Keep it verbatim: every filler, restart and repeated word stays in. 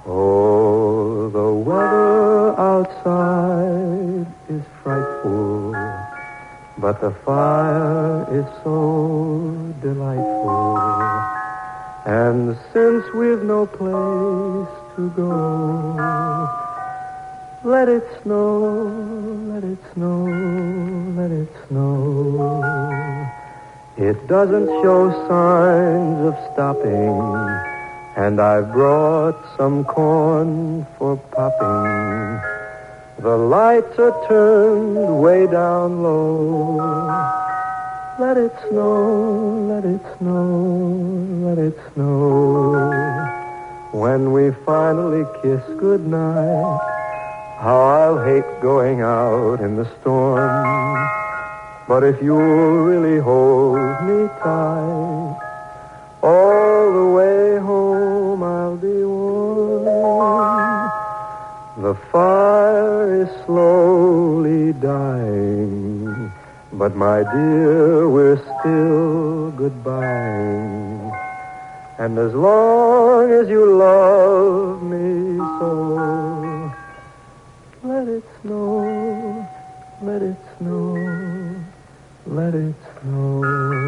Oh, the weather outside is frightful, but the fire is so delightful. And since we've no place to go, let it snow, let it snow, let it snow. It doesn't show signs of stopping, and I brought some corn for popping. The lights are turned way down low. Let it snow, let it snow, let it snow. When we finally kiss goodnight, how I'll hate going out in the storm. But if you'll really hold me tight, all the way home I'll be warm. The fire is slowly dying, but my dear, we're still goodbying. And as long as you love me so, let it snow, let it snow, let it snow.